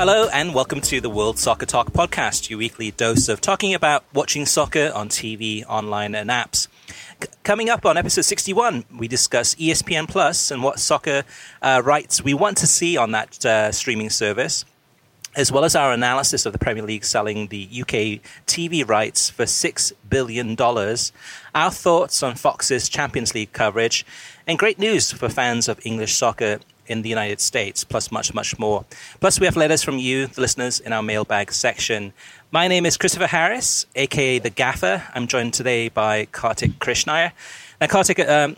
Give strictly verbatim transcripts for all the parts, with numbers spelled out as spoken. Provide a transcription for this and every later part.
Hello and welcome to the World Soccer Talk podcast, your weekly dose of talking about watching soccer on T V, online and apps. C- coming up on episode sixty-one, we discuss E S P N Plus and what soccer uh, rights we want to see on that uh, streaming service, as well as our analysis of the Premier League selling the U K T V rights for six billion dollars, our thoughts on Fox's Champions League coverage, and great news for fans of English soccer in the United States, plus much, much more. Plus, we have letters from you, the listeners, in our mailbag section. My name is Christopher Harris, a k a. The Gaffer. I'm joined today by Kartik Krishnaiyer. Now, Kartik, um,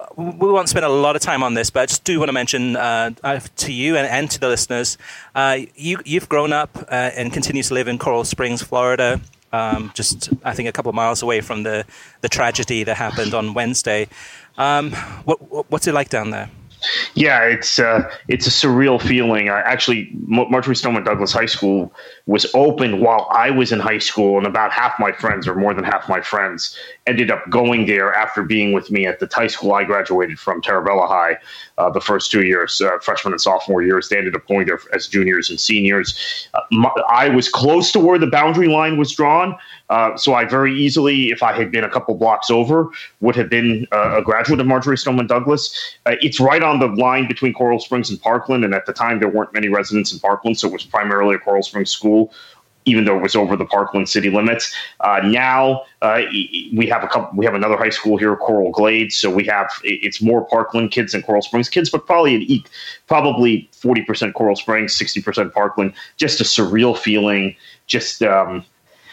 we won't spend a lot of time on this, but I just do want to mention uh, to you and, and to the listeners, uh, you, you've grown up uh, and continue to live in Coral Springs, Florida, um, just, I think, a couple of miles away from the, the tragedy that happened on Wednesday. Um, what, what's it like down there? Yeah, it's uh, it's a surreal feeling. I actually, Marjory Stoneman Douglas High School was open while I was in high school, and about half my friends, or more than half my friends, ended up going there after being with me at the high school I graduated from, Tarabella High, uh, the first two years, uh, freshman and sophomore years. They ended up going there as juniors and seniors. Uh, my, I was close to where the boundary line was drawn, uh, so I very easily, if I had been a couple blocks over, would have been uh, a graduate of Marjory Stoneman Douglas. Uh, it's right on the line between Coral Springs and Parkland, and at the time there weren't many residents in Parkland, so it was primarily a Coral Springs school, even though it was over the Parkland city limits. Uh, now uh, we have a couple. We have another high school here, Coral Glades, so we have it's more Parkland kids than Coral Springs kids, but probably an, probably forty percent Coral Springs, sixty percent Parkland. Just a surreal feeling. Just um,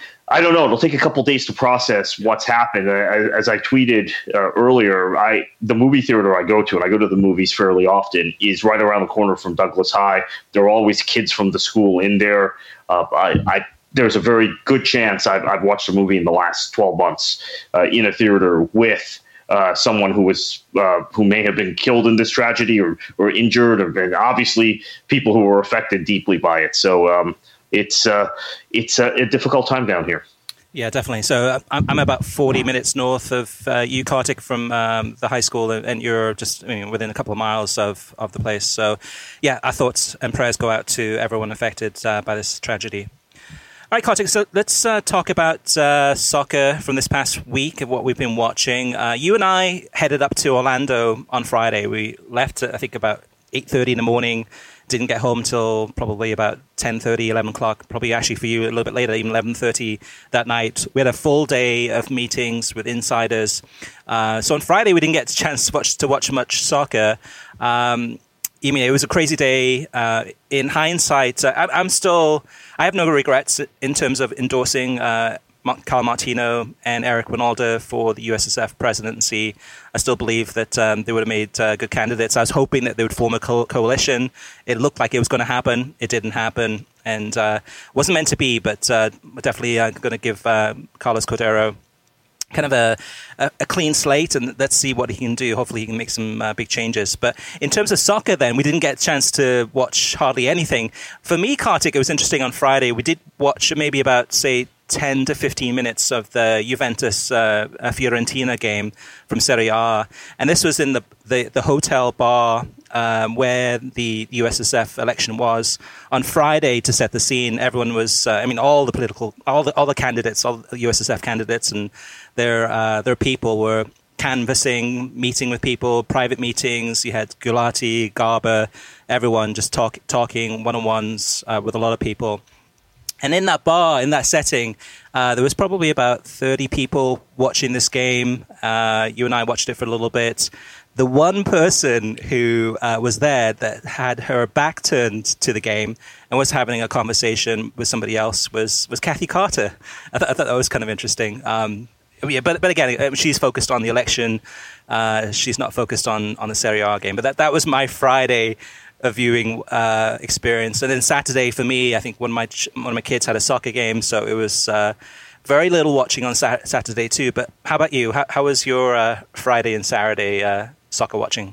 I don't know. It'll take a couple days to process what's happened. As I tweeted uh, earlier, I the movie theater I go to, and I go to the movies fairly often, is right around the corner from Douglas High. There are always kids from the school in there. Uh, I, I there's a very good chance I've, I've watched a movie in the last twelve months uh, in a theater with uh, someone who was uh, who may have been killed in this tragedy or or injured, or and obviously people who were affected deeply by it. So. Um, It's uh, it's a, a difficult time down here. Yeah, definitely. So I'm, I'm about forty minutes north of uh, you, Kartik, from um, the high school, and you're just I mean, within a couple of miles of, of the place. So, yeah, our thoughts and prayers go out to everyone affected uh, by this tragedy. All right, Kartik, so let's uh, talk about uh, soccer from this past week and what we've been watching. Uh, you and I headed up to Orlando on Friday. We left at, I think, about eight thirty in the morning. Didn't get home till probably about ten thirty, eleven o'clock, probably actually for you a little bit later, even eleven thirty that night. We had a full day of meetings with insiders. Uh, so on Friday, we didn't get a chance to watch, to watch much soccer. Um, I mean, it was a crazy day. Uh, in hindsight, uh, I, I'm still, I have no regrets in terms of endorsing uh, Carl Martino and Eric Winalda for the U S S F presidency. I still believe that um, they would have made uh, good candidates. I was hoping that they would form a co- coalition. It looked like it was going to happen. It didn't happen, and uh, wasn't meant to be. But uh, definitely uh, going to give uh, Carlos Cordero kind of a, a, a clean slate, and let's see what he can do. Hopefully he can make some uh, big changes. But in terms of soccer then, we didn't get a chance to watch hardly anything. For me, Kartik, it was interesting on Friday. We did watch maybe about, say, ten to fifteen minutes of the Juventus uh, Fiorentina game from Serie A. And this was in the, the, the hotel bar um, where the U S S F election was on Friday to set the scene. Everyone was, uh, I mean, all the political, all the all the candidates, all the U S S F candidates and their uh, their people were canvassing, meeting with people, private meetings. You had Gulati, Garber, everyone just talk, talking one-on-ones uh, with a lot of people. And in that bar, in that setting, uh, there was probably about thirty people watching this game. Uh, you and I watched it for a little bit. The one person who uh, was there that had her back turned to the game and was having a conversation with somebody else was was Kathy Carter. I, th- I thought that was kind of interesting. Um, yeah, but but again, she's focused on the election. Uh, she's not focused on, on the Serie A game. But that, that was my Friday a viewing uh, experience. And then Saturday for me, I think one of my ch- one of my kids had a soccer game, so it was uh, very little watching on sa- Saturday too. But how about you? How, how was your uh, Friday and Saturday uh, soccer watching?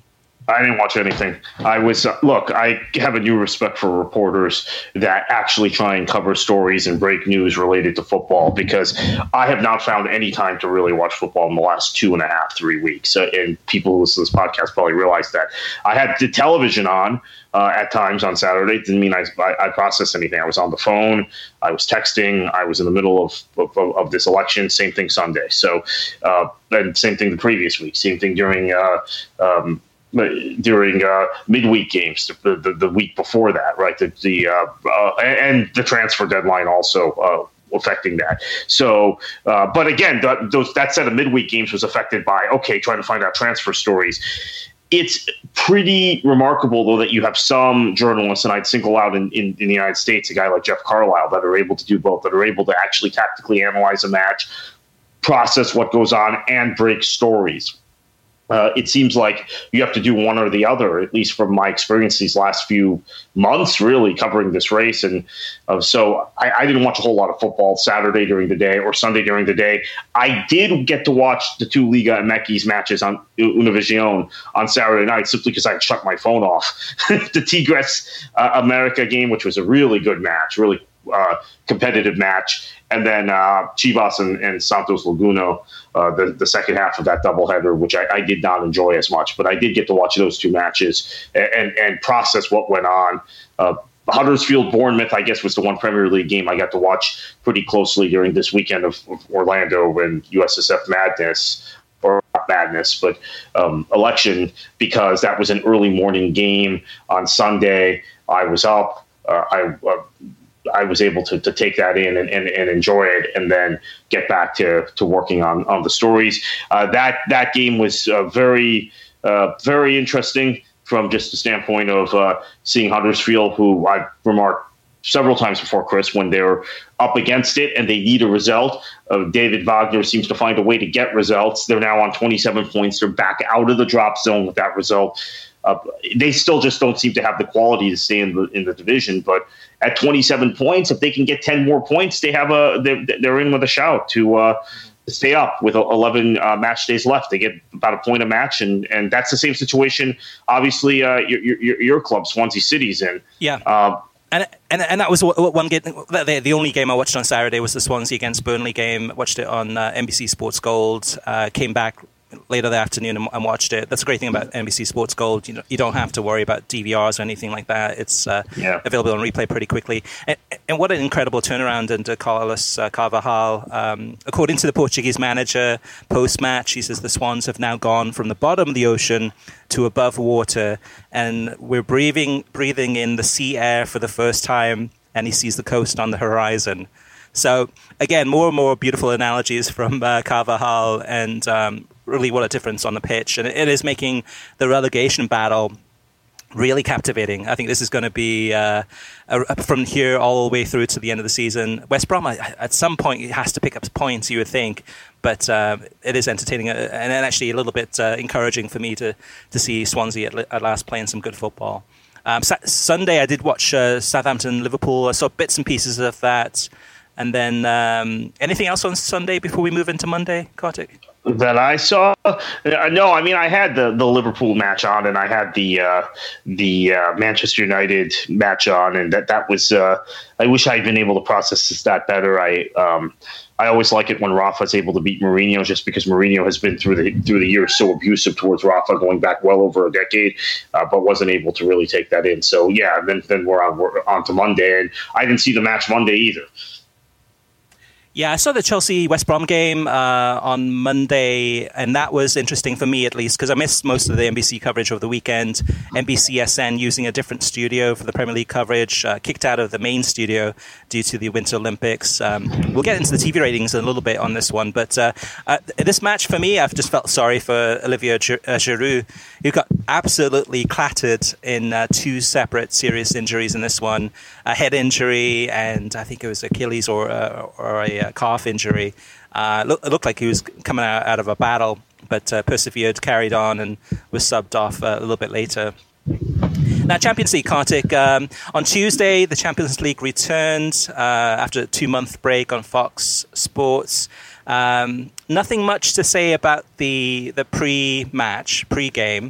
I didn't watch anything. I was uh, look. I have a new respect for reporters that actually try and cover stories and break news related to football, because I have not found any time to really watch football in the last two and a half, three weeks. Uh, and people who listen to this podcast probably realize that. I had the television on uh, at times on Saturday. Didn't mean I, I I processed anything. I was on the phone. I was texting. I was in the middle of of, of this election. Same thing Sunday. So, uh, and same thing the previous week. Same thing during. Uh, um, during uh, midweek games, the, the the week before that, right? The the uh, uh, and the transfer deadline also uh, affecting that. So, uh, but again, the, those that set of midweek games was affected by okay, trying to find out transfer stories. It's pretty remarkable, though, that you have some journalists, and I'd single out in, in, in the United States a guy like Jeff Carlisle, that are able to do both, that are able to actually tactically analyze a match, process what goes on, and break stories. Uh, it seems like you have to do one or the other, at least from my experience these last few months, really covering this race. And uh, so I, I didn't watch a whole lot of football Saturday during the day or Sunday during the day. I did get to watch the two Liga M X matches on Univision on Saturday night, simply because I had shut my phone off. The Tigres uh, America game, which was a really good match, really uh, competitive match. And then uh, Chivas and, and Santos Laguna, uh, the, the second half of that doubleheader, which I, I did not enjoy as much. But I did get to watch those two matches and, and, and process what went on. Uh, Huddersfield-Bournemouth, I guess, was the one Premier League game I got to watch pretty closely during this weekend of, of Orlando and U S S F madness. Or not madness, but um, election, because that was an early morning game on Sunday. I was up. Uh, I uh, I was able to, to take that in and, and, and enjoy it, and then get back to, to working on, on the stories. Uh, that that game was uh, very, uh, very interesting from just the standpoint of uh, seeing Huddersfield, who I've remarked several times before, Chris, when they're up against it and they need a result. Uh, David Wagner seems to find a way to get results. They're now on twenty-seven points. They're back out of the drop zone with that result. Uh, they still just don't seem to have the quality to stay in the in the division. But at twenty-seven points, if they can get ten more points, they have a they're, they're in with a shout to uh, stay up with eleven uh, match days left. They get about a point a match, and, and that's the same situation. Obviously, uh, your, your your club, Swansea City's in. Yeah. Uh, And, and and that was one game. The, the only game I watched on Saturday was the Swansea against Burnley game. I watched it on uh, N B C Sports Gold. Uh, came back later that afternoon and, and watched it. That's the great thing about N B C Sports Gold. You know, you don't have to worry about D V Rs or anything like that. It's uh, yeah. available on replay pretty quickly. And, and what an incredible turnaround under Carlos uh, Carvalhal. Um, according to the Portuguese manager, post-match, he says the Swans have now gone from the bottom of the ocean to above water, and we're breathing breathing in the sea air for the first time, and he sees the coast on the horizon. So, again, more and more beautiful analogies from uh, Carvalhal, and um, really what a difference on the pitch. And it is making the relegation battle really captivating. I think this is going to be uh, a, from here all the way through to the end of the season. West Brom, at some point, it has to pick up points, you would think. But uh, it is entertaining and actually a little bit uh, encouraging for me to, to see Swansea at, at last playing some good football. Um, sa- Sunday, I did watch uh, Southampton-Liverpool. I saw bits and pieces of that. And then um, anything else on Sunday before we move into Monday, Kartik? That I saw? Uh, no, I mean, I had the, the Liverpool match on, and I had the uh, the uh, Manchester United match on, and that that was. Uh, I wish I'd been able to process this that better. I um, I always like it when Rafa's able to beat Mourinho, just because Mourinho has been through the through the years so abusive towards Rafa, going back well over a decade, uh, but wasn't able to really take that in. So yeah, then then we're on we're on to Monday, and I didn't see the match Monday either. Yeah, I saw the Chelsea-West Brom game uh, on Monday, and that was interesting for me, at least, because I missed most of the N B C coverage over the weekend. N B C S N using a different studio for the Premier League coverage, uh, kicked out of the main studio due to the Winter Olympics. Um, we'll get into the T V ratings in a little bit on this one, but uh, uh, this match, for me, I've just felt sorry for Olivier Giroud, who got absolutely clattered in uh, two separate serious injuries in this one, a head injury, and I think it was Achilles or, uh, or a calf injury. Uh, look, it looked like he was coming out, out of a battle, but uh, persevered, carried on, and was subbed off uh, a little bit later. Now, Champions League, Kartik. Um, on Tuesday, the Champions League returned uh, after a two-month break on Fox Sports. Um, nothing much to say about the the pre-match, pre-game.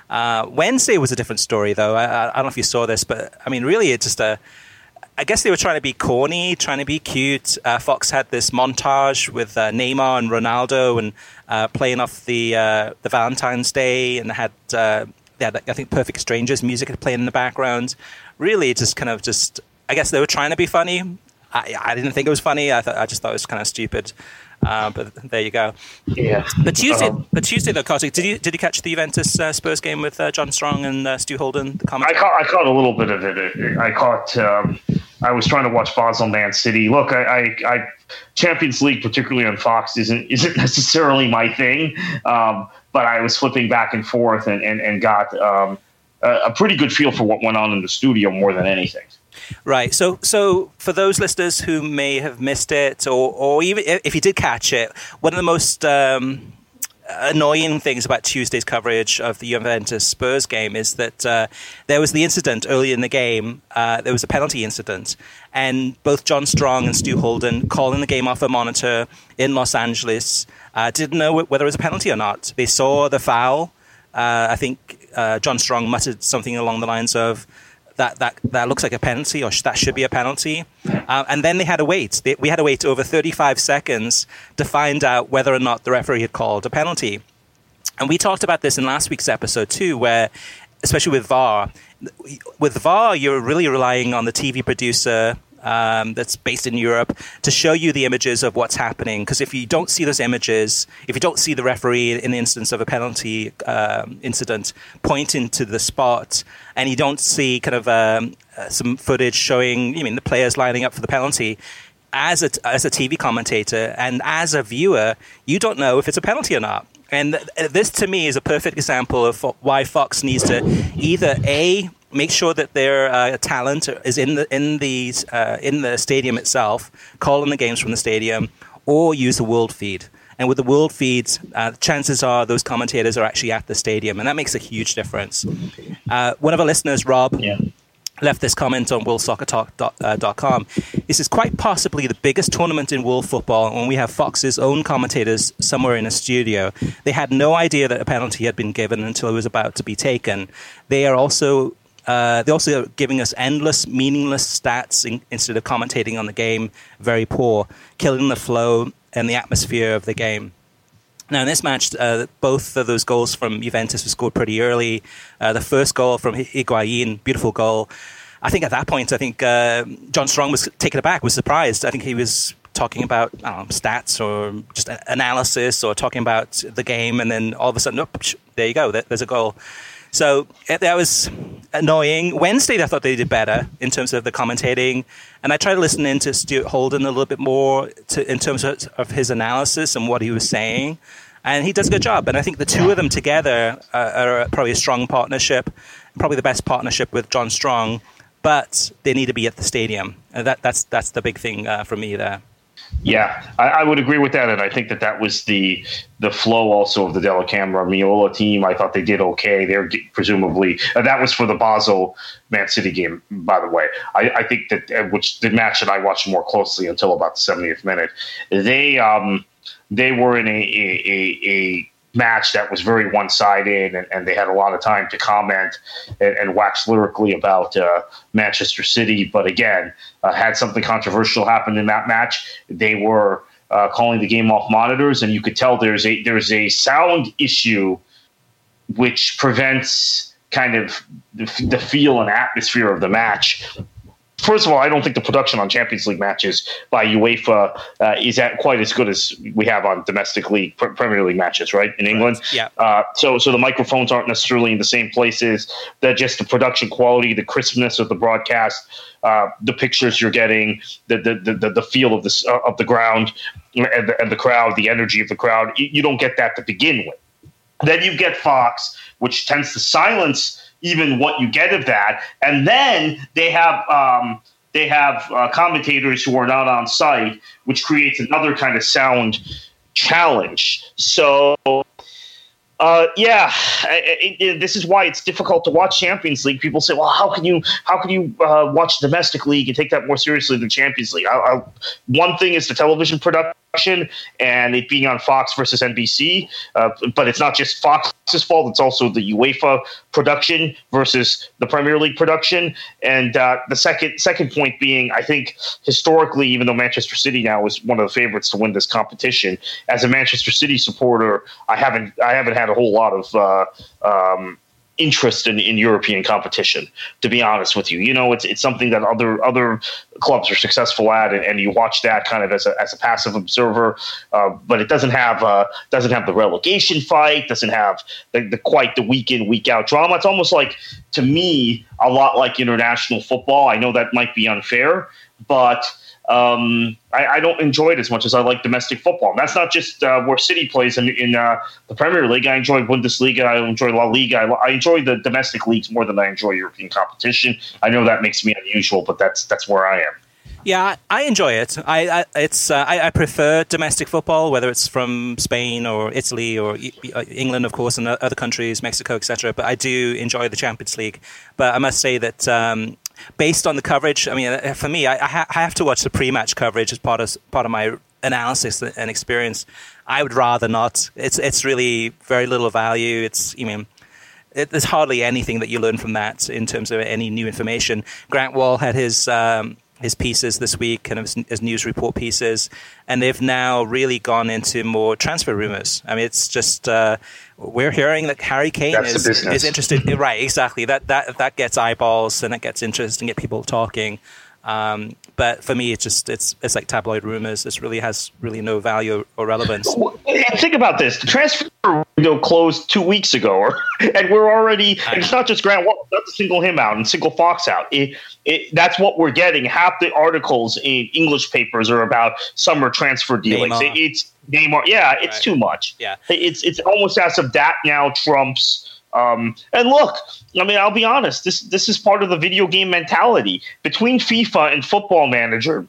Uh, Wednesday was a different story, though. I, I don't know if you saw this, but I mean, really, it's just a. I guess they were trying to be corny, trying to be cute. Uh, Fox had this montage with uh, Neymar and Ronaldo and uh, playing off the uh, the Valentine's Day, and they had uh, they had, I think, Perfect Strangers music playing in the background. Really, just kind of just. I guess they were trying to be funny. I, I didn't think it was funny. I thought I just thought it was kind of stupid. Uh, but there you go. Yeah. But Tuesday, um, but Tuesday though, Kartik, did you did you catch the Juventus uh, Spurs game with uh, John Strong and uh, Stu Holden? The I caught I caught a little bit of it. I caught. Um, I was trying to watch Basel Man City. Look, I, I, I Champions League, particularly on Fox, isn't isn't necessarily my thing. Um, but I was flipping back and forth and and, and got um, a, a pretty good feel for what went on in the studio more than anything. Right. So, so for those listeners who may have missed it, or, or even if you did catch it, one of the most um, annoying things about Tuesday's coverage of the Juventus Spurs game is that uh, there was the incident early in the game. Uh, there was a penalty incident, and both John Strong and Stu Holden, calling the game off a monitor in Los Angeles, uh, didn't know whether it was a penalty or not. They saw the foul. Uh, I think uh, John Strong muttered something along the lines of, That, that that looks like a penalty, or sh- that should be a penalty. Uh, and then they had to wait. They, we had to wait over thirty-five seconds to find out whether or not the referee had called a penalty. And we talked about this in last week's episode too, where, especially with V A R, with V A R, you're really relying on the T V producer um, that's based in Europe to show you the images of what's happening. Because if you don't see those images, if you don't see the referee in the instance of a penalty um, incident pointing to the spot, and you don't see kind of um, uh, some footage showing, you mean, the players lining up for the penalty, as a, as a T V commentator and as a viewer, you don't know if it's a penalty or not. And th- this, to me, is a perfect example of why Fox needs to either A, make sure that their uh, talent is in the in the uh, in the stadium itself, calling the games from the stadium, or use the world feed. And with the world feeds, uh, chances are those commentators are actually at the stadium, and that makes a huge difference. Uh, one of our listeners, Rob, yeah. left this comment on world soccer talk dot com. This is quite possibly the biggest tournament in world football, when we have Fox's own commentators somewhere in a studio. They had no idea that a penalty had been given until it was about to be taken. They are also uh, they're also giving us endless, meaningless stats in, instead of commentating on the game. Very poor, killing the flow and the atmosphere of the game. Now, in this match, uh, both of those goals from Juventus were scored pretty early. Uh, the first goal from Higuain, beautiful goal. I think at that point, I think uh, John Strong was taken aback, was surprised. I think he was talking about I don't know, stats or just analysis or talking about the game, and then all of a sudden, oh, there you go, there's a goal. So that was annoying. Wednesday, I thought they did better in terms of the commentating. And I tried to listen into Stuart Holden a little bit more to, in terms of, of his analysis and what he was saying. And he does a good job. And I think the two of them together uh, are probably a strong partnership, probably the best partnership with John Strong. But they need to be at the stadium. And that, that's, that's the big thing uh, for me there. Yeah, I, I would agree with that, and I think that that was the the flow also of the Della Camera Miola team. I thought they did okay. They're presumably uh, that was for the Basel Man City game, by the way. I, I think that uh, which the match that I watched more closely until about the seventieth minute. They um they were in a a, a, a match that was very one-sided, and, and they had a lot of time to comment and, and wax lyrically about uh, Manchester City. But again, uh, had something controversial happen in that match, they were uh, calling the game off monitors, and you could tell there's a there's a sound issue which prevents kind of the, the feel and atmosphere of the match. First of all, I don't think the production on Champions League matches by UEFA uh, is at quite as good as we have on domestic league, Premier League matches, right, in England. Right. Yeah. Uh, so, so the microphones aren't necessarily in the same places. That just the production quality, the crispness of the broadcast, uh, the pictures you're getting, the the the, the feel of the uh, of the ground and the, and the crowd, the energy of the crowd. You don't get that to begin with. Then you get Fox, which tends to silence even what you get of that, and then they have um, they have uh, commentators who are not on site, which creates another kind of sound challenge. So, uh, yeah, it, it, this is why it's difficult to watch Champions League. People say, "Well, how can you how can you uh, watch domestic league and take that more seriously than Champions League?" I, I, one thing is the television production. production and it being on Fox versus N B C. Uh, but it's not just Fox's fault; it's also the UEFA production versus the Premier League production. And uh, the second second point being, I think historically, even though Manchester City now is one of the favorites to win this competition, as a Manchester City supporter, I haven't I haven't had a whole lot of uh, um, interest in, in European competition, to be honest with you. You know, it's it's something that other other clubs are successful at, and, and you watch that kind of as a as a passive observer. Uh, but it doesn't have uh, doesn't have the relegation fight, doesn't have the, the quite the week in week out drama. It's almost like, to me, a lot like international football. I know that might be unfair, but Um, I, I don't enjoy it as much as I like domestic football. And that's not just uh, where City plays in, in uh, the Premier League. I enjoy Bundesliga. I enjoy La Liga. I, I enjoy the domestic leagues more than I enjoy European competition. I know that makes me unusual, but that's that's where I am. Yeah, I enjoy it. I, I it's uh, I, I prefer domestic football, whether it's from Spain or Italy or England, of course, and other countries, Mexico, et cetera. But I do enjoy the Champions League. But I must say that um, based on the coverage, I mean, for me, I, I, ha- I have to watch the pre-match coverage as part of part of my analysis and experience. I would rather not. It's it's really very little value. It's I mean. It, there's hardly anything that you learn from that in terms of any new information. Grant Wall had his um, his pieces this week, kind of his, his news report pieces, and they've now really gone into more transfer rumors. I mean, it's just uh, we're hearing that Harry Kane is, is interested. Right, exactly. That that that gets eyeballs and that gets interest and get people talking. Um, but for me, it's just it's it's like tabloid rumors. This really has really no value or relevance. Think about this: the transfer window closed two weeks ago, and we're already. It's not just Grant Wall, not to single him out and single Fox out. It, it, that's what we're getting. Half the articles in English papers are about summer transfer dealings. It, it's Neymar. Yeah, it's right. Too much. Yeah, it's it's almost as if that now trumps. Um, and look, I mean, I'll be honest. This this is part of the video game mentality between FIFA and Football Manager.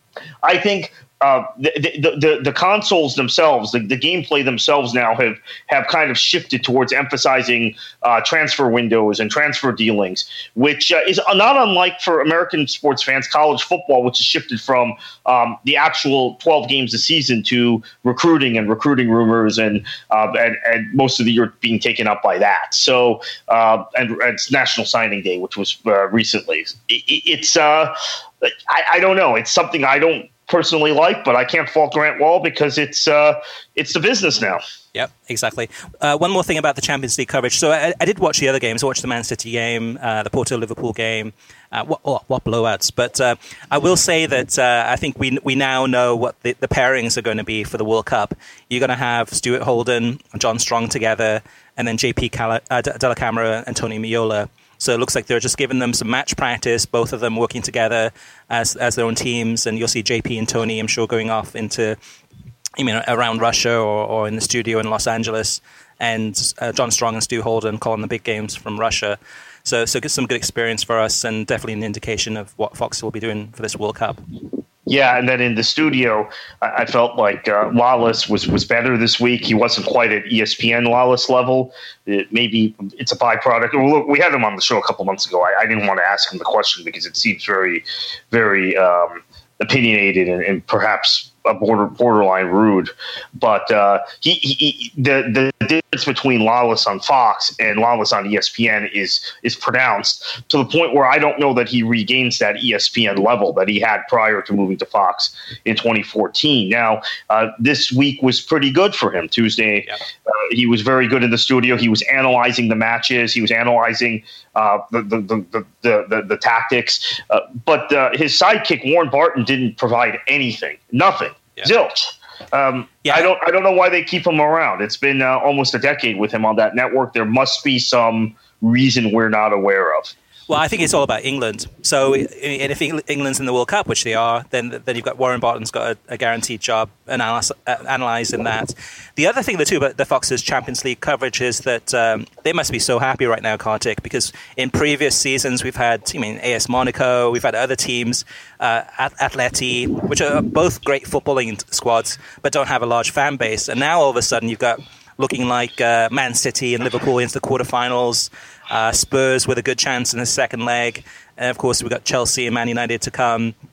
I think uh, the, the the the consoles themselves, the, the gameplay themselves, now have have kind of shifted towards emphasizing uh, transfer windows and transfer dealings, which uh, is not unlike for American sports fans, college football, which has shifted from um, the actual twelve games a season to recruiting and recruiting rumors, and uh, and, and most of the year being taken up by that. So uh, and, and it's National Signing Day, which was uh, recently. It, it's uh, I, I don't know. It's something I don't personally like, but I can't fault Grant Wall because it's uh, it's the business now. Yep, exactly. Uh, one more thing about the Champions League coverage. So I, I did watch the other games. I watched the Man City game, uh, the Porto-Liverpool game. Uh, what, what, what blowouts. But uh, I will say that uh, I think we we now know what the, the pairings are going to be for the World Cup. You're going to have Stuart Holden and John Strong together, and then J P Cala, uh, Della Camera and Tony Miola. So it looks like they're just giving them some match practice, both of them working together as as their own teams. And you'll see J P and Tony, I'm sure, going off into, you know, around Russia or, or in the studio in Los Angeles. And uh, John Strong and Stu Holden calling the big games from Russia. So so some good experience for us and definitely an indication of what Fox will be doing for this World Cup. Yeah, and then in the studio, I, I felt like uh, Wallace was, was better this week. He wasn't quite at E S P N Wallace level. It, maybe it's a byproduct. Well, look, we had him on the show a couple months ago. I, I didn't want to ask him the question because it seems very, very um, opinionated and, and perhaps a border borderline rude. But uh, he, he, he the the difference between Lawless on Fox and Lawless on E S P N is is pronounced to the point where I don't know that he regains that E S P N level that he had prior to moving to Fox in twenty fourteen. Now, uh, this week was pretty good for him. Tuesday, yeah. uh, he was very good in the studio. He was analyzing the matches. He was analyzing uh, the, the, the, the, the, the, the tactics. Uh, but uh, his sidekick, Warren Barton, didn't provide anything. Nothing. Yeah. Zilch. Um, yeah. I don't. I don't know why they keep him around. It's been uh, almost a decade with him on that network. There must be some reason we're not aware of. Well, I think it's all about England. So, and if England's in the World Cup, which they are, then then you've got Warren Barton's got a, a guaranteed job analyze, uh, analysing that. The other thing, too, about the Fox's Champions League coverage is that um, they must be so happy right now, Kartik, because in previous seasons we've had, I mean, A S Monaco, we've had other teams, uh, Atleti, which are both great footballing squads, but don't have a large fan base. And now all of a sudden you've got looking like uh, Man City and Liverpool into the quarterfinals. Uh, Spurs with a good chance in the second leg. And, of course, we've got Chelsea and Man United to come.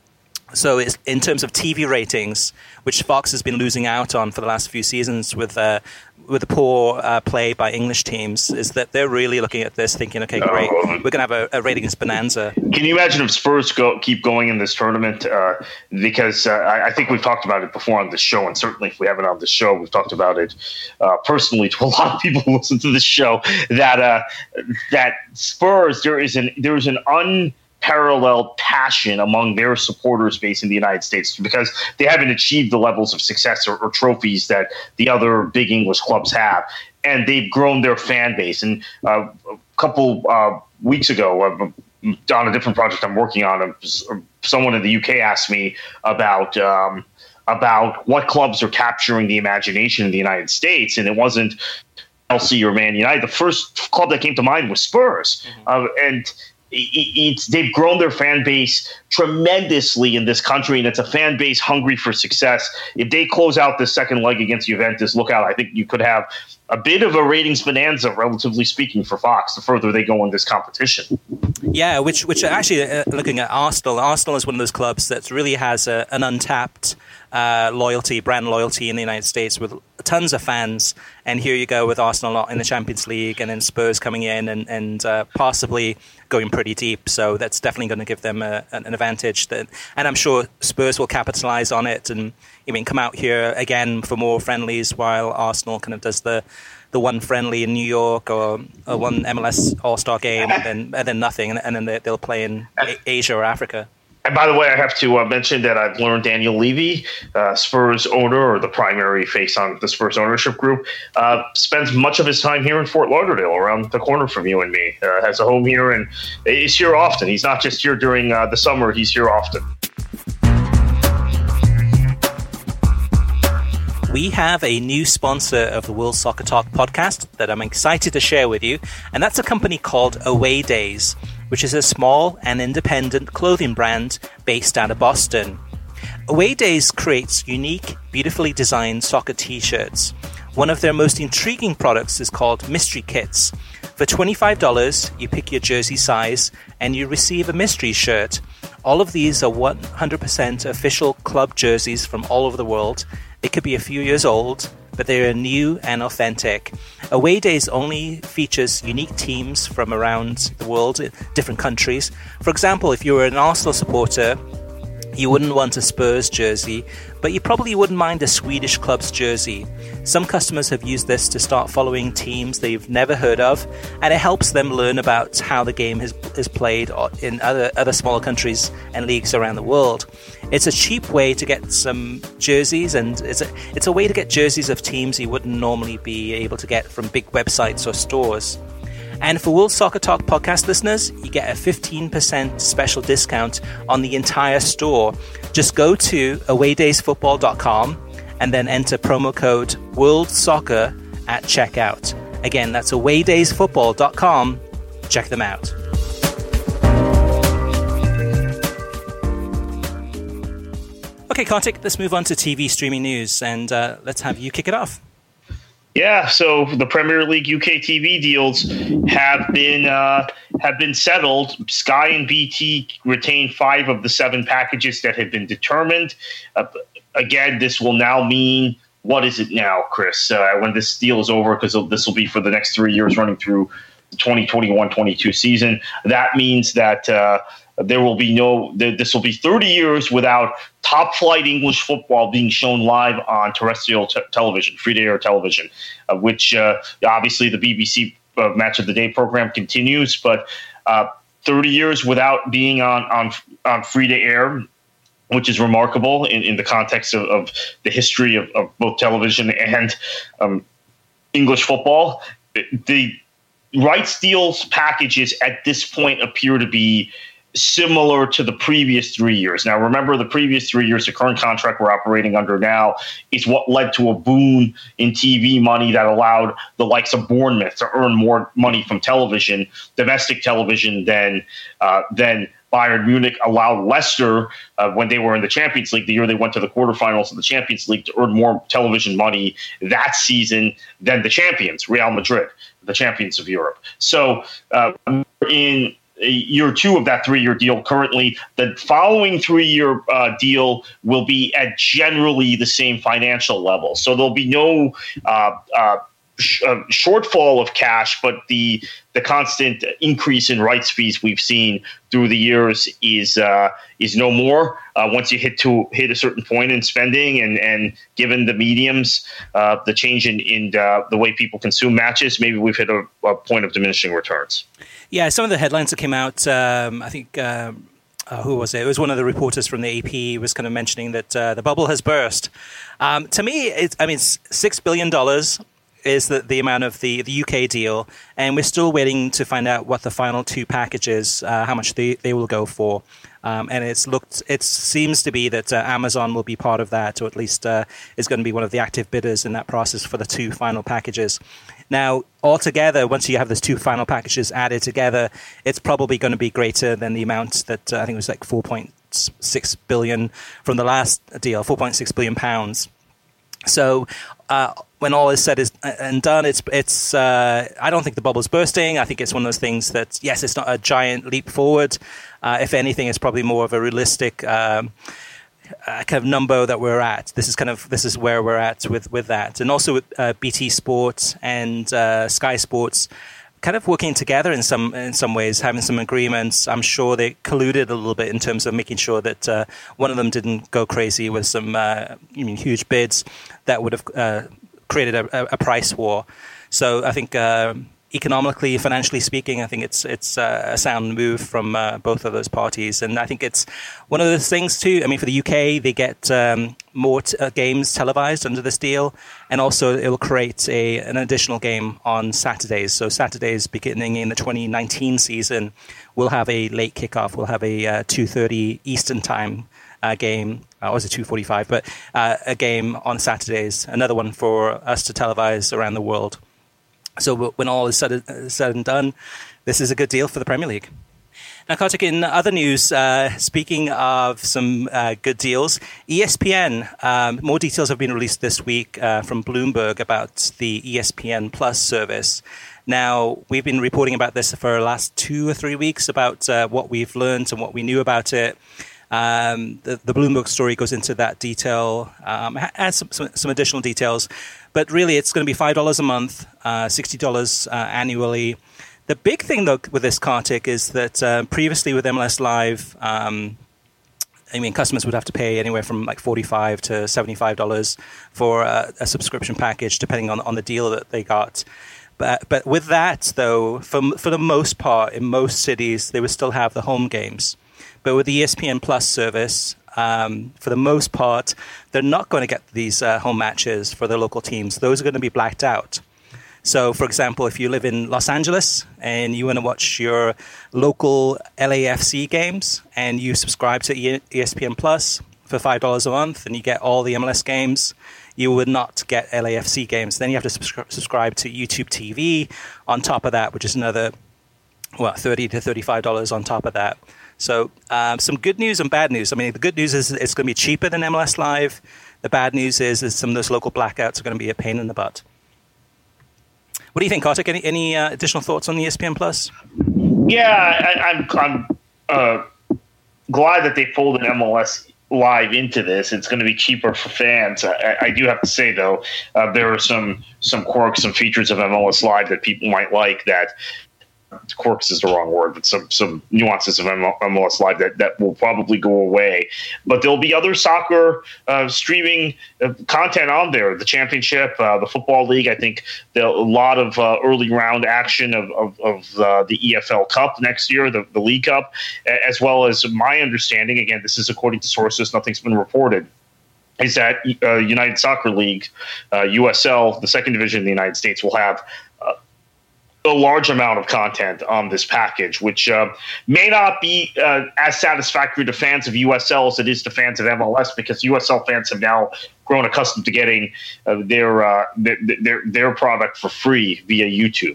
So it's, in terms of T V ratings, which Fox has been losing out on for the last few seasons with uh, with the poor uh, play by English teams, is that they're really looking at this thinking, okay, great, oh. we're going to have a, a ratings bonanza. Can you imagine if Spurs go keep going in this tournament? Uh, because uh, I, I think we've talked about it before on the show, and certainly if we haven't on the show, we've talked about it uh, personally to a lot of people who listen to this show, that uh, that Spurs, there is an there is an un paralleled passion among their supporters base in the United States, because they haven't achieved the levels of success or, or trophies that the other big English clubs have, and they've grown their fan base. And uh, a couple uh, weeks ago, uh, on a different project I'm working on, someone in the U K asked me about um, about what clubs are capturing the imagination in the United States, and it wasn't Chelsea or Man United. The first club that came to mind was Spurs, mm-hmm. uh, and It's, they've grown their fan base tremendously in this country, and it's a fan base hungry for success. If they close out the second leg against Juventus, look out. I think you could have a bit of a ratings bonanza, relatively speaking, for Fox the further they go in this competition. Yeah, which which actually, uh, looking at Arsenal, Arsenal is one of those clubs that really has a, an untapped uh, loyalty, brand loyalty in the United States with tons of fans. And here you go with Arsenal in the Champions League, and then Spurs coming in and, and uh, possibly going pretty deep. So that's definitely going to give them a, an advantage. That, and I'm sure Spurs will capitalize on it and I mean, come out here again for more friendlies while Arsenal kind of does the the one friendly in New York or, or one M L S All-Star game and then, and then nothing. And, and then they, they'll play in Asia or Africa. And by the way, I have to uh, mention that I've learned Daniel Levy, uh, Spurs owner, or the primary face on the Spurs ownership group, uh, spends much of his time here in Fort Lauderdale, around the corner from you and me. Uh, has a home here, and he's here often. He's not just here during uh, the summer; he's here often. We have a new sponsor of the World Soccer Talk podcast that I'm excited to share with you, and that's a company called Away Days, which is a small and independent clothing brand based out of Boston. Away Days creates unique, beautifully designed soccer t-shirts. One of their most intriguing products is called Mystery Kits. For twenty-five dollars, you pick your jersey size and you receive a mystery shirt. All of these are one hundred percent official club jerseys from all over the world. They could be a few years old, but they are new and authentic. Away Days only features unique teams from around the world, different countries. For example, if you were an Arsenal supporter, you wouldn't want a Spurs jersey, but you probably wouldn't mind a Swedish club's jersey. Some customers have used this to start following teams they've never heard of, and it helps them learn about how the game is, is played in other, other smaller countries and leagues around the world. It's a cheap way to get some jerseys, and it's a, it's a way to get jerseys of teams you wouldn't normally be able to get from big websites or stores. And for World Soccer Talk podcast listeners, you get a fifteen percent special discount on the entire store. Just go to away days football dot com and then enter promo code WORLDSOCCER at checkout. Again, that's away days football dot com. Check them out. Okay, Kartik, let's move on to T V streaming news, and uh, let's have you kick it off. Yeah, so the Premier League U K T V deals have been uh, have been settled. Sky and B T retain five of the seven packages that have been determined. Uh, again, this will now mean, what is it now, Chris? Uh, when this deal is over, because this will be for the next three years running through the twenty twenty-one twenty-two season. That means that uh, there will be no, this will be thirty years without top flight English football being shown live on terrestrial t- television, free to air television, uh, which uh, obviously the B B C uh, Match of the Day program continues, but uh, thirty years without being on, on, on free to air, which is remarkable in, in the context of, of the history of, of both television and um, English football. The rights deals packages at this point appear to be similar to the previous three years. Now, remember, the previous three years, the current contract we're operating under now, is what led to a boom in T V money that allowed the likes of Bournemouth to earn more money from television, domestic television, than uh, than Bayern Munich allowed Leicester, uh, when they were in the Champions League, the year they went to the quarterfinals of the Champions League, to earn more television money that season than the champions, Real Madrid, the champions of Europe. So uh, in year two of that three-year deal currently. The following three-year uh, deal will be at generally the same financial level. So there'll be no uh, uh, sh- uh, shortfall of cash, but the the constant increase in rights fees we've seen through the years is uh, is no more. Uh, once you hit to hit a certain point in spending, and, and given the mediums, uh, the change in, in uh, the way people consume matches, maybe we've hit a, a point of diminishing returns. Yeah, some of the headlines that came out, um, I think, um, uh, who was it? It was one of the reporters from the A P was kind of mentioning that uh, the bubble has burst. Um, to me, it's, I mean, six billion dollars is the, the amount of the, the U K deal, and we're still waiting to find out what the final two packages, uh, how much they, they will go for. Um, and it's looked, it seems to be that uh, Amazon will be part of that, or at least uh, is going to be one of the active bidders in that process for the two final packages. Now, altogether, once you have those two final packages added together, it's probably going to be greater than the amount that uh, I think it was like four point six billion from the last deal, four point six billion pounds. So uh, when all is said is, and done, it's it's. Uh, I don't think the bubble's bursting. I think it's one of those things that, yes, it's not a giant leap forward. Uh, if anything, it's probably more of a realistic um, uh, kind of number that we're at. This is kind of this is where we're at with, with that, and also with uh, B T Sport and uh, Sky Sports kind of working together in some in some ways, having some agreements. I'm sure they colluded a little bit in terms of making sure that uh, one of them didn't go crazy with some uh, I mean, huge bids that would have uh, created a, a price war. So I think uh, economically, financially speaking, I think it's it's uh, a sound move from uh, both of those parties. And I think it's one of those things too. I mean, for the U K, they get um, more t- uh, games televised under this deal, and also it will create a an additional game on Saturdays. So Saturdays beginning in the twenty nineteen season, we'll have a late kickoff. We'll have a uh, two thirty Eastern time uh, game. Uh, or was it two forty-five? But uh, a game on Saturdays, another one for us to televise around the world. So when all is said, said and done, this is a good deal for the Premier League. Now, Kartik, in other news, uh, speaking of some uh, good deals, E S P N, um, more details have been released this week uh, from Bloomberg about the E S P N Plus service. Now, we've been reporting about this for the last two or three weeks about uh, what we've learned and what we knew about it. Um, the, the Bloomberg story goes into that detail, um, adds some, some, some additional details. But really, it's going to be five dollars a month, uh, sixty dollars uh, annually. The big thing, though, with this, Kartik, is that uh, previously with M L S Live, um, I mean, customers would have to pay anywhere from like forty-five to seventy-five dollars for a, a subscription package, depending on, on the deal that they got. But but with that, though, for, for the most part, in most cities, they would still have the home games. But with the E S P N Plus service, um, for the most part, they're not going to get these uh, home matches for their local teams. Those are going to be blacked out. So, for example, if you live in Los Angeles and you want to watch your local L A F C games and you subscribe to E S P N Plus for five dollars a month and you get all the M L S games, you would not get L A F C games. Then you have to subscri- subscribe to YouTube T V on top of that, which is another, well, thirty to thirty-five dollars on top of that. So um, some good news and bad news. I mean, the good news is it's going to be cheaper than M L S Live. The bad news is, is some of those local blackouts are going to be a pain in the butt. What do you think, Kartik? Any, any uh, additional thoughts on the E S P N Plus? Yeah, I, I'm, I'm uh, glad that they folded M L S Live into this. It's going to be cheaper for fans. I, I do have to say, though, uh, there are some some quirks, some features of M L S Live that people might like that. Quirks is the wrong word, but some some nuances of M L S Live that, that will probably go away. But there'll be other soccer uh, streaming uh, content on there. The championship, uh, the football league. I think there'll a lot of uh, early round action of of, of uh, the E F L Cup next year, the, the League Cup, as well as my understanding. Again, this is according to sources. Nothing's been reported. Is that uh, United Soccer League, uh, U S L, the second division in the United States, will have uh, a large amount of content on this package, which uh, may not be uh, as satisfactory to fans of U S L as it is to fans of M L S, because U S L fans have now grown accustomed to getting uh, their, uh, their their their product for free via YouTube.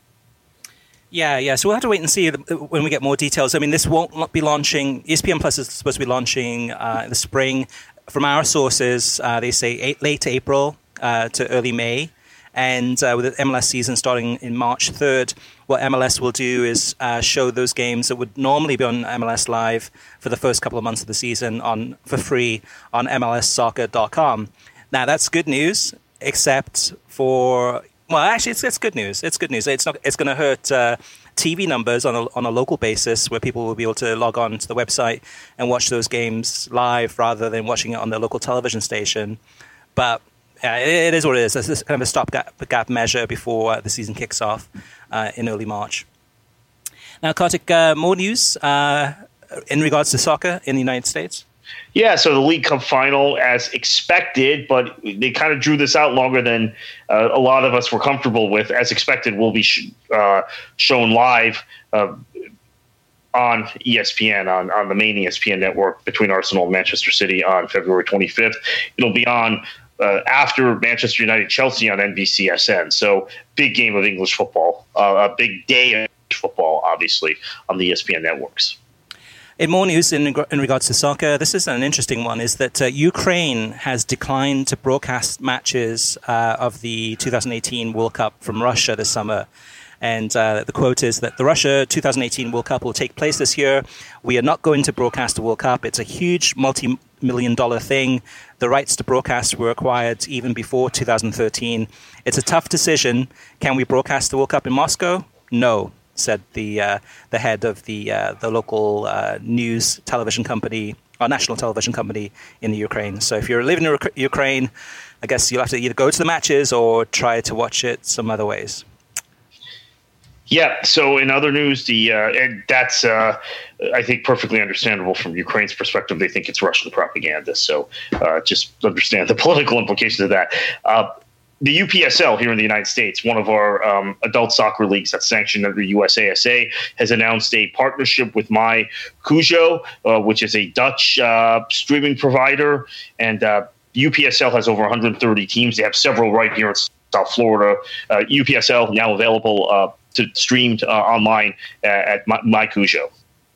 Yeah, yeah. So we'll have to wait and see when we get more details. I mean, this won't be launching. E S P N Plus is supposed to be launching uh, in the spring. From our sources, uh, they say eight, late April uh, to early May. And uh, with the M L S season starting in March third, what M L S will do is uh, show those games that would normally be on M L S Live for the first couple of months of the season on for free on M L S soccer dot com. Now, that's good news, except for, well, actually, it's, it's good news. It's good news. It's not. It's going to hurt uh, T V numbers on a, on a local basis, where people will be able to log on to the website and watch those games live rather than watching it on their local television station. But yeah, it, it is what it is. It's kind of a stopgap measure before uh, the season kicks off uh, in early March. Now, Kartik, uh, more news uh, in regards to soccer in the United States? Yeah, so the League Cup final, as expected, but they kind of drew this out longer than uh, a lot of us were comfortable with. As expected, will be sh- uh, shown live uh, on E S P N, on, on the main E S P N network between Arsenal and Manchester City on February twenty-fifth. It'll be on uh, after Manchester United-Chelsea on N B C S N. So big game of English football, uh, a big day of English football, obviously, on the E S P N networks. In more news in, in regards to soccer, this is an interesting one, is that uh, Ukraine has declined to broadcast matches uh, of the two thousand eighteen World Cup from Russia this summer. And uh, the quote is that the Russia two thousand eighteen World Cup will take place this year. We are not going to broadcast the World Cup. It's a huge multi-million dollar thing. The rights to broadcast were acquired even before two thousand thirteen. It's a tough decision. Can we broadcast the World Cup in Moscow? No, said the uh, the head of the uh, the local uh, news television company, or national television company in the Ukraine. So if you're living in Ukraine, I guess you'll have to either go to the matches or try to watch it some other ways. Yeah. So in other news, the uh, and that's uh, I think perfectly understandable from Ukraine's perspective. They think it's Russian propaganda. So uh, just understand the political implications of that. Uh, The U P S L here in the United States, one of our um, adult soccer leagues that's sanctioned under U S A S A, has announced a partnership with MyCujo, uh, which is a Dutch uh, streaming provider. And uh, U P S L has over one hundred thirty teams. They have several right here in South Florida. Uh, U P S L now available uh, to streamed uh, online uh, at My- MyCujo.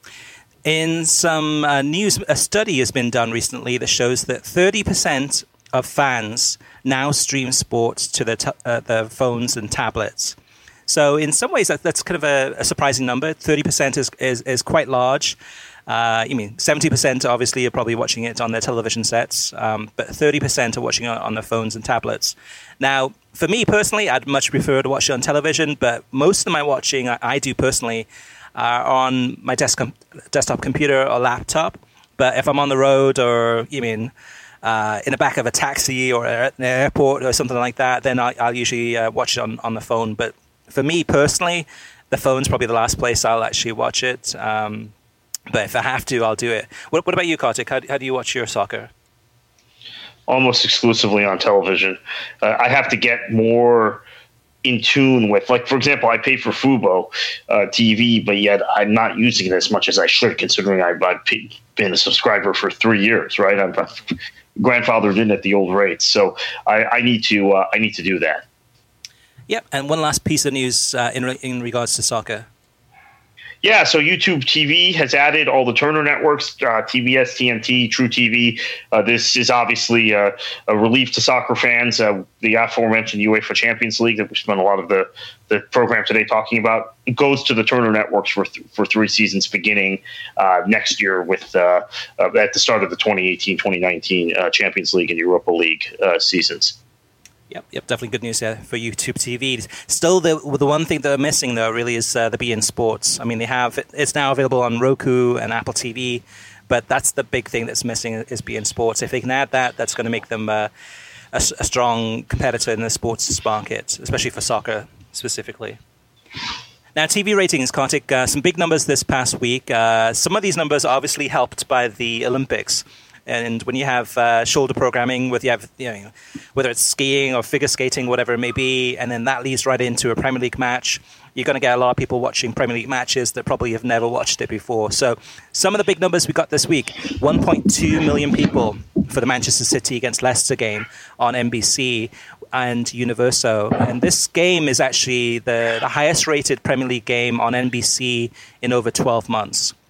In some uh, news, a study has been done recently that shows that thirty percent of fans now stream sports to their, t- uh, their phones and tablets. So in some ways, that, that's kind of a, a surprising number. thirty percent is, is, is quite large. Uh, I mean, seventy percent obviously are probably watching it on their television sets, um, but thirty percent are watching it on their phones and tablets. Now, for me personally, I'd much prefer to watch it on television, but most of my watching I, I do personally are on my desk com- desktop computer or laptop. But if I'm on the road or, you mean... Uh, in the back of a taxi or at an airport or something like that, then I, I'll usually uh, watch it on, on the phone. But for me personally, the phone's probably the last place I'll actually watch it. Um, but if I have to, I'll do it. What, what about you, Kartik? How, how do you watch your soccer? Almost exclusively on television. Uh, I have to get more in tune with, like, for example, I pay for Fubo uh, T V, but yet I'm not using it as much as I should, considering I've, I've been a subscriber for three years, right? I'm grandfathered in at the old rates, so I, I need to uh, I need to do that. Yep, and one last piece of news uh, in re- in regards to soccer. Yeah, so YouTube T V has added all the Turner networks, uh, T B S, T N T, True T V. Uh, this is obviously uh, a relief to soccer fans. Uh, the aforementioned UEFA Champions League that we spent a lot of the, the program today talking about goes to the Turner networks for th- for three seasons beginning uh, next year with uh, uh, at the start of the twenty eighteen twenty nineteen uh, Champions League and Europa League uh, seasons. Yep, yep, definitely good news there for YouTube T V. Still, the the one thing they're missing though really is uh, the beIN Sports. I mean, they have it's now available on Roku and Apple T V, but that's the big thing that's missing is beIN Sports. If they can add that, that's going to make them uh, a, a strong competitor in the sports market, especially for soccer specifically. Now, T V ratings, Kartik, uh, some big numbers this past week. Uh, some of these numbers are obviously helped by the Olympics. And when you have uh, shoulder programming, with you have you know, whether it's skiing or figure skating, whatever it may be, and then that leads right into a Premier League match, you're going to get a lot of people watching Premier League matches that probably have never watched it before. So some of the big numbers we got this week, one point two million people for the Manchester City against Leicester game on N B C and Universo. And this game is actually the, the highest rated Premier League game on N B C in over twelve months.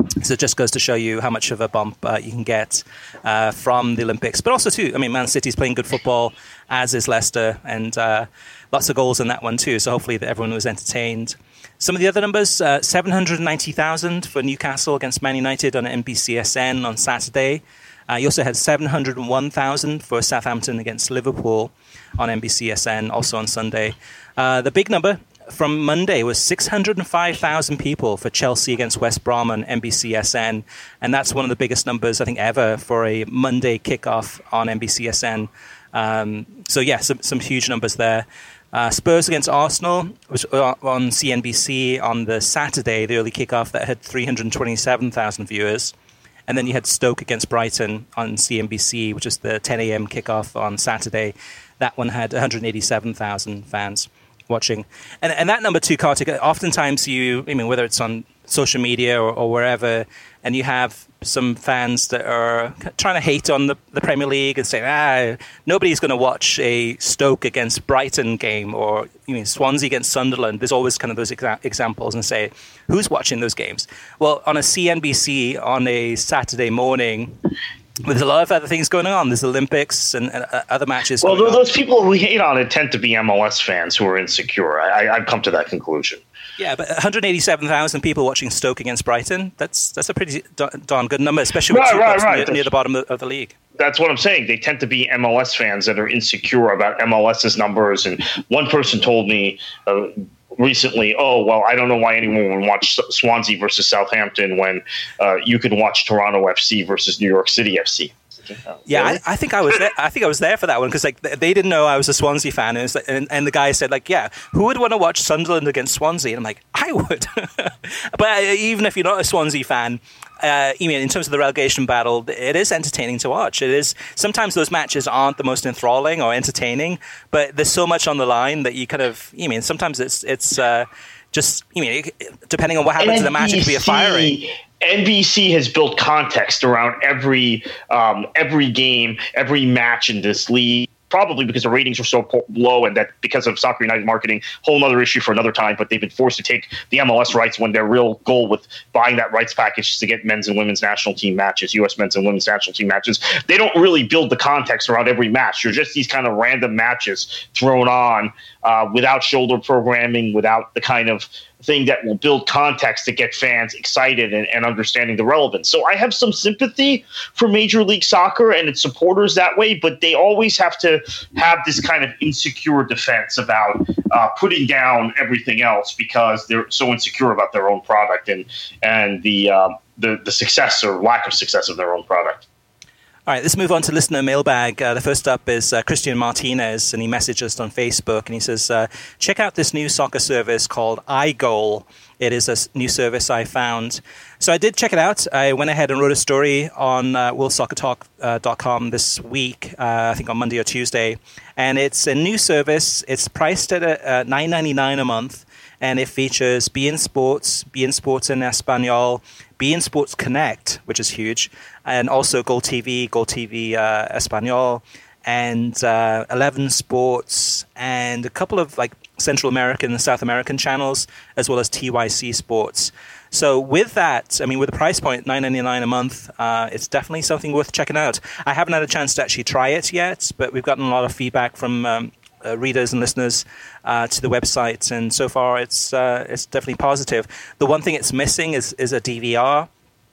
So it just goes to show you how much of a bump uh, you can get uh, from the Olympics. But also, too, I mean, Man City's playing good football, as is Leicester, and uh, lots of goals in that one, too. So hopefully that everyone was entertained. Some of the other numbers, uh, seven hundred ninety thousand for Newcastle against Man United on N B C S N on Saturday. Uh, you also had seven hundred one thousand for Southampton against Liverpool on N B C S N, also on Sunday. Uh, the big number from Monday was six hundred five thousand people for Chelsea against West Brom on N B C S N. And that's one of the biggest numbers, I think, ever for a Monday kickoff on N B C S N. Um, so, yeah, some, some huge numbers there. Uh, Spurs against Arsenal was on C N B C on the Saturday, the early kickoff, that had three hundred twenty-seven thousand viewers. And then you had Stoke against Brighton on C N B C, which is the ten a.m. kickoff on Saturday. That one had one hundred eighty-seven thousand fans watching. And and that number two, Kartik, oftentimes you, I mean, whether it's on social media or, or wherever, and you have some fans that are trying to hate on the, the Premier League and say, ah, nobody's going to watch a Stoke against Brighton game, or you mean Swansea against Sunderland. There's always kind of those exa- examples and say, who's watching those games? Well, on a C N B C on a Saturday morning, there's a lot of other things going on. There's Olympics and, and uh, other matches. Well, those on. people who hate on it tend to be M L S fans who are insecure. I, I've come to that conclusion. Yeah, but one hundred eighty-seven thousand people watching Stoke against Brighton, that's that's a pretty darn good number, especially with right, right, right. Near, near the bottom of the league. That's what I'm saying. They tend to be M L S fans that are insecure about MLS's numbers. And one person told me uh, recently, oh, well, I don't know why anyone would watch Swansea versus Southampton when uh, you can watch Toronto F C versus New York City F C. Yeah, I, I think I was there. I think I was there for that one because like they didn't know I was a Swansea fan, and, it was like, and, and the guy said like, "Yeah, who would want to watch Sunderland against Swansea?" And I'm like, "I would." But uh, even if you're not a Swansea fan, uh, I mean, in terms of the relegation battle, it is entertaining to watch. It is. Sometimes those matches aren't the most enthralling or entertaining, but there's so much on the line that you kind of. I mean, sometimes it's it's uh, just. I mean, depending on what happens in the match, it could be a firing. N B C has built context around every um, every game, every match in this league, probably because the ratings are so po- low and that because of Soccer United marketing, whole other issue for another time, but they've been forced to take the M L S rights when their real goal with buying that rights package is to get men's and women's national team matches, U S men's and women's national team matches. They don't really build the context around every match. They're just these kind of random matches thrown on uh, without shoulder programming, without the kind of thing that will build context to get fans excited and, and understanding the relevance. So I have some sympathy for Major League Soccer and its supporters that way, but they always have to have this kind of insecure defense about uh, putting down everything else because they're so insecure about their own product and and the uh, the, the success or lack of success of their own product. All right, let's move on to listener mailbag. Uh, the first up is uh, Christian Martinez, and he messaged us on Facebook, and he says, uh, check out this new soccer service called iGoal. It is a new service I found. So I did check it out. I went ahead and wrote a story on uh, world soccer talk dot com this week, uh, I think on Monday or Tuesday, and it's a new service. It's priced at uh, nine ninety-nine a month, and it features beIN Sports, beIN Sports in Espanol, beIN Sports Connect, which is huge, and also Gol T V, Gol T V uh, Espanol, and uh, eleven Sports, and a couple of like Central American and South American channels, as well as T Y C Sports. So with that, I mean, with the price point, nine ninety-nine a month, uh, it's definitely something worth checking out. I haven't had a chance to actually try it yet, but we've gotten a lot of feedback from um, uh, readers and listeners uh, to the website, and so far it's uh, it's definitely positive. The one thing it's missing is, is a D V R,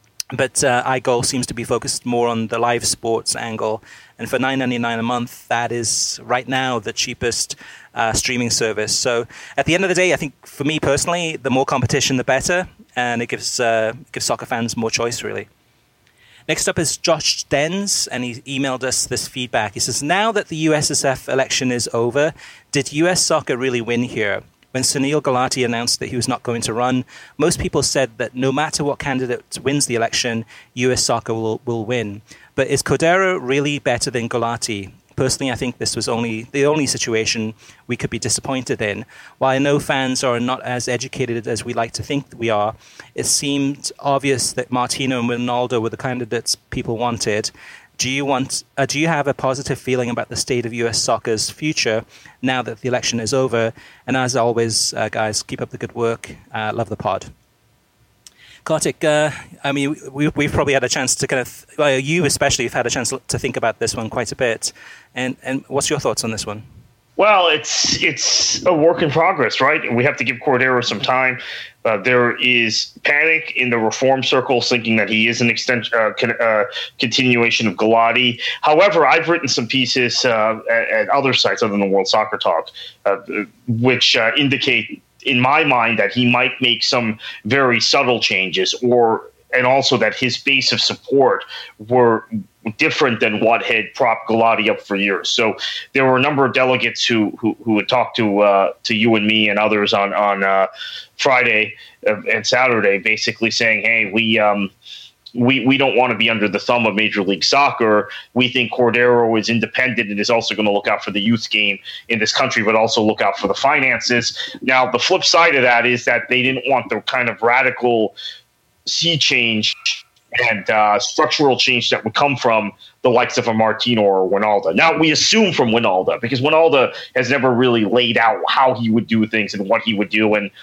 but uh, iGoal seems to be focused more on the live sports angle, and for nine ninety-nine a month, that is right now the cheapest uh, streaming service. So at the end of the day, I think for me personally, the more competition, the better, and it gives uh, gives soccer fans more choice, really. Next up is Josh Dens, and he emailed us this feedback. He says, now that the U S S F election is over, did U S soccer really win here? When Sunil Gulati announced that he was not going to run, most people said that no matter what candidate wins the election, U S soccer will, will win. But is Cordero really better than Gulati? Personally, I think this was only the only situation we could be disappointed in. While I know fans are not as educated as we like to think we are, it seemed obvious that Martino and Ronaldo were the candidates people wanted. Do you want? Uh, do you have a positive feeling about the state of U S soccer's future now that the election is over? And as always, uh, guys, keep up the good work. Uh, love the pod. Kartik, uh, I mean, we, we've probably had a chance to kind of, well, you especially have had a chance to think about this one quite a bit. And, and what's your thoughts on this one? Well, it's it's a work in progress, right? We have to give Cordero some time. Uh, there is panic in the reform circles thinking that he is an extension, uh, con- uh, continuation of Galati. However, I've written some pieces uh, at, at other sites other than World Soccer Talk, uh, which uh, indicate, in my mind, that he might make some very subtle changes, or and also that his base of support were different than what had propped Galati up for years. So there were a number of delegates who who, who had talked to uh, to you and me and others on on uh, Friday and Saturday, basically saying, "Hey, we." Um, We we don't want to be under the thumb of Major League Soccer. We think Cordero is independent and is also going to look out for the youth game in this country, but also look out for the finances. Now, the flip side of that is that they didn't want the kind of radical sea change and uh, structural change that would come from the likes of a Martino or Winalda. Now, we assume from Winalda, because Winalda has never really laid out how he would do things and what he would do, and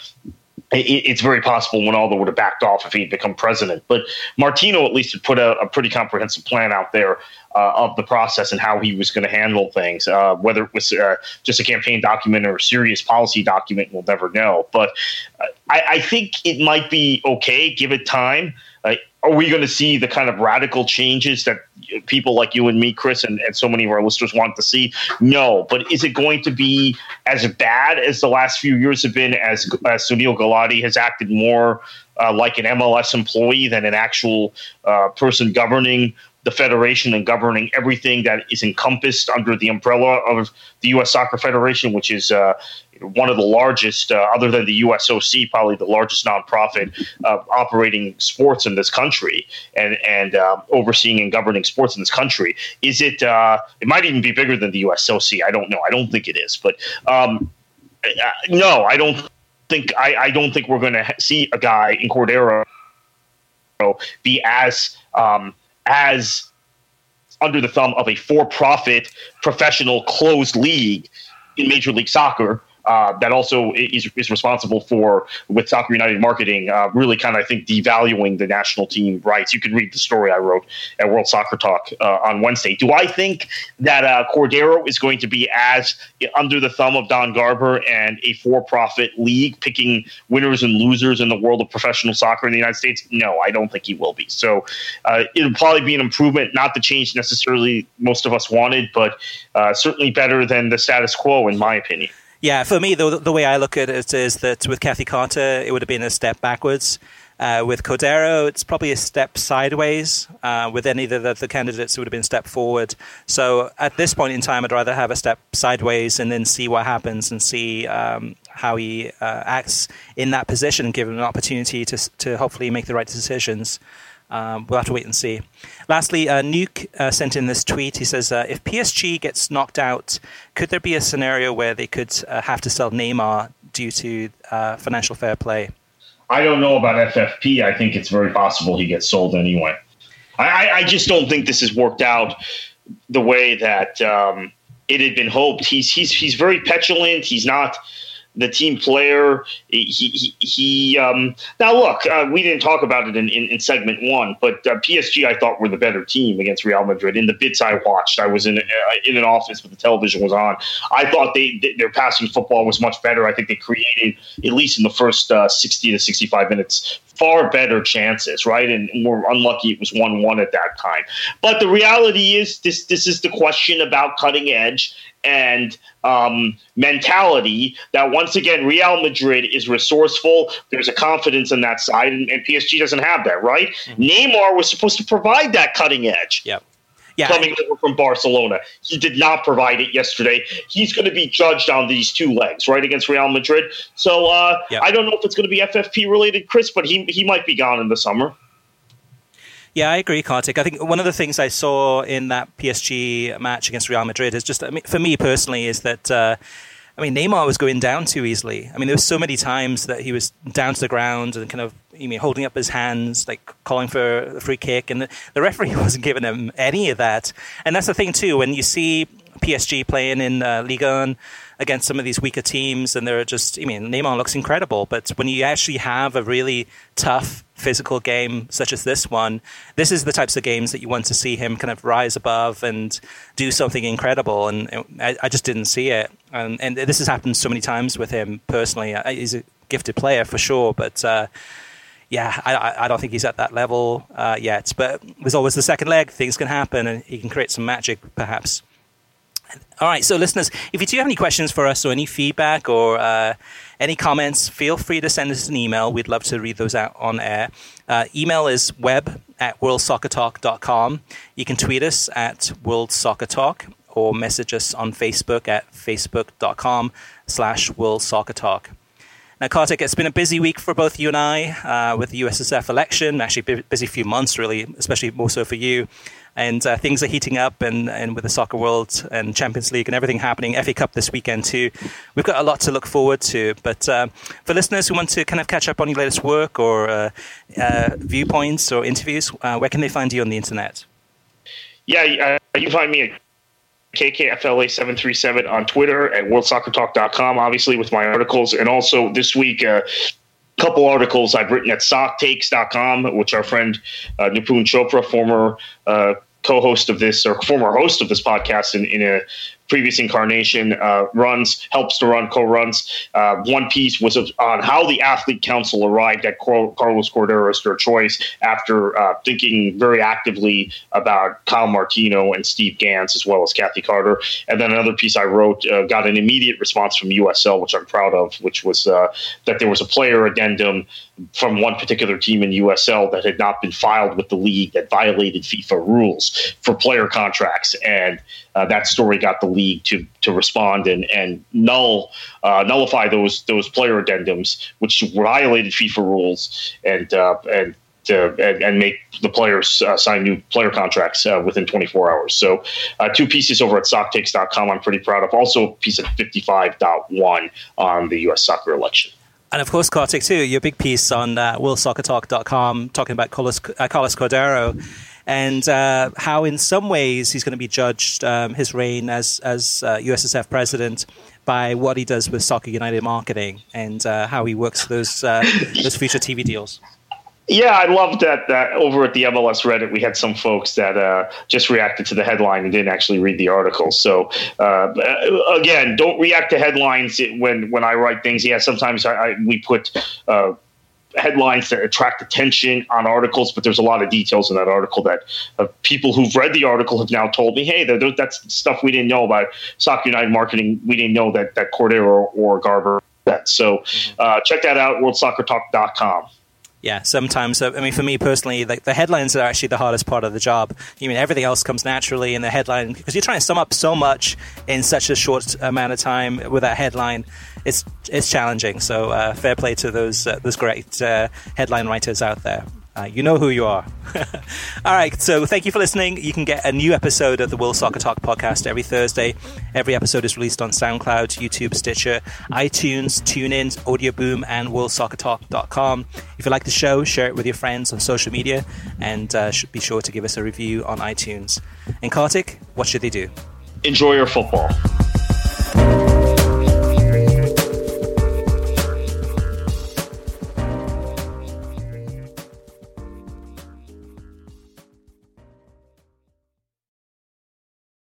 it's very possible Winalda would have backed off if he'd become president. But Martino at least had put a, a pretty comprehensive plan out there uh, of the process and how he was going to handle things. Uh, whether it was uh, just a campaign document or a serious policy document, we'll never know. But uh, I, I think it might be okay. Give it time. Uh, are we going to see the kind of radical changes that people like you and me, Chris, and, and so many of our listeners want to see? No. But is it going to be as bad as the last few years have been, as, as Sunil Gulati has acted more uh, like an M L S employee than an actual uh, person governing the federation and governing everything that is encompassed under the umbrella of the U S Soccer Federation, which is uh, one of the largest, uh, other than the U S O C, probably the largest nonprofit uh, operating sports in this country and and uh, overseeing and governing sports in this country. Is it? Uh, it might even be bigger than the U S O C. I don't know. I don't think it is. But um, uh, no, I don't think. I, I don't think we're going to see a guy in Cordero be as um, as under the thumb of a for-profit professional closed league in Major League Soccer. Uh, that also is, is responsible for, with Soccer United marketing, uh, really kind of, I think, devaluing the national team rights. You can read the story I wrote at World Soccer Talk uh, on Wednesday. Do I think that uh, Cordero is going to be as under the thumb of Don Garber and a for-profit league picking winners and losers in the world of professional soccer in the United States? No, I don't think he will be. So uh, it'll probably be an improvement, not the change necessarily most of us wanted, but uh, certainly better than the status quo, in my opinion. Yeah, for me, the, the way I look at it is that with Kathy Carter, it would have been a step backwards. Uh, with Cordero, it's probably a step sideways. Uh, with any of the, the candidates, it would have been a step forward. So at this point in time, I'd rather have a step sideways and then see what happens and see um, how he uh, acts in that position and give him an opportunity to to hopefully make the right decisions. Um, we'll have to wait and see. Lastly, uh, Nuke uh, sent in this tweet. He says, uh, if P S G gets knocked out, could there be a scenario where they could uh, have to sell Neymar due to uh, financial fair play? I don't know about F F P. I think it's very possible he gets sold anyway. I, I just don't think this has worked out the way that um, it had been hoped. He's he's he's very petulant. He's not the team player. He, he, he um, now look, uh, we didn't talk about it in, in, in segment one, but uh, P S G I thought were the better team against Real Madrid. In the bits I watched, I was in uh, in an office, but the television was on. I thought they, they their passing football was much better. I think they created, at least in the first uh, sixty to sixty-five minutes, far better chances, right? And we're unlucky it was one one at that time. But the reality is this this is the question about cutting edge and um, mentality, that once again, Real Madrid is resourceful. There's a confidence in that side, and, and P S G doesn't have that, right? Mm-hmm. Neymar was supposed to provide that cutting edge. Yep. Yeah. Coming over from Barcelona. He did not provide it yesterday. He's going to be judged on these two legs, right, against Real Madrid. So uh, yep. I don't know if it's going to be F F P related, Chris, but he he might be gone in the summer. Yeah, I agree, Kartik. I think one of the things I saw in that P S G match against Real Madrid is just, I mean, for me personally, is that, uh, I mean, Neymar was going down too easily. I mean, there were so many times that he was down to the ground and kind of, you mean, holding up his hands, like calling for a free kick, and the, the referee wasn't giving him any of that. And that's the thing too, when you see P S G playing in uh, Ligue one against some of these weaker teams, and they're just, I mean, Neymar looks incredible, but when you actually have a really tough physical game such as this one, this is the types of games that you want to see him kind of rise above and do something incredible. And I, I just didn't see it. And, and this has happened so many times with him personally. He's a gifted player for sure, but uh, yeah, I, I don't think he's at that level uh, yet. But there's always the second leg. Things can happen, and he can create some magic, perhaps. All right, so listeners, if you do have any questions for us or any feedback or uh, any comments, feel free to send us an email. We'd love to read those out on air. Uh, email is web at world soccer talk dot com. You can tweet us at World Soccer Talk or message us on Facebook at facebook dot com slash World Soccer Talk. Now, Kartik, it's been a busy week for both you and I uh, with the U S S F election. Actually, a busy few months, really, especially more so for you. And uh, things are heating up, and, and with the Soccer World and Champions League and everything happening, F A Cup this weekend too. We've got a lot to look forward to. But uh, for listeners who want to kind of catch up on your latest work or uh, uh, viewpoints or interviews, uh, where can they find you on the internet? Yeah, uh, you can find me at K K F L A seven three seven on Twitter, at world soccer talk dot com, obviously, with my articles. And also this week, uh, couple articles I've written at sock takes dot com, which our friend uh, Nipun Chopra, former uh, co-host of this or former host of this podcast in, in a previous incarnation, uh, runs, helps to run, co-runs. Uh, one piece was on how the Athlete Council arrived at Carlos Cordeiro as their choice after uh, thinking very actively about Kyle Martino and Steve Gans, as well as Kathy Carter. And then another piece I wrote uh, got an immediate response from U S L, which I'm proud of, which was uh, that there was a player addendum from one particular team in U S L that had not been filed with the league that violated FIFA rules for player contracts. And uh, that story got the league to to respond and and null uh, nullify those those player addendums, which violated FIFA rules, and uh, and. To, and, and make the players uh, sign new player contracts uh, within twenty-four hours. So uh, two pieces over at sock takes dot com I'm pretty proud of. Also a piece at fifty-five point one on the U S soccer election. And of course, Kartik, too, your big piece on uh, world soccer talk dot com talking about Carlos, uh, Carlos Cordeiro and uh, how in some ways he's going to be judged, um, his reign as, as uh, U S S F president, by what he does with Soccer United marketing and uh, how he works those, uh, those future T V deals. Yeah, I loved that, that over at the M L S Reddit, we had some folks that uh, just reacted to the headline and didn't actually read the article. So, uh, again, don't react to headlines when, when I write things. Yeah, sometimes I, I, we put uh, headlines that attract attention on articles, but there's a lot of details in that article that uh, people who've read the article have now told me, hey, that's stuff we didn't know about Soccer United marketing. We didn't know that, that Cordeiro or Garber that. So uh, check that out, world soccer talk dot com. Yeah, sometimes, I mean, for me personally, like the headlines are actually the hardest part of the job. I mean, everything else comes naturally in the headline because you're trying to sum up so much in such a short amount of time with that headline. It's it's challenging. So uh, fair play to those uh, those great uh, headline writers out there. Uh, you know who you are. All right, so thank you for listening. You can get a new episode of the World Soccer Talk podcast every Thursday. Every episode is released on SoundCloud, YouTube, Stitcher, iTunes, TuneIn, Audio Boom, and world soccer talk dot com. If you like the show, share it with your friends on social media, and uh, be sure to give us a review on iTunes. And Kartik, what should they do? Enjoy your football.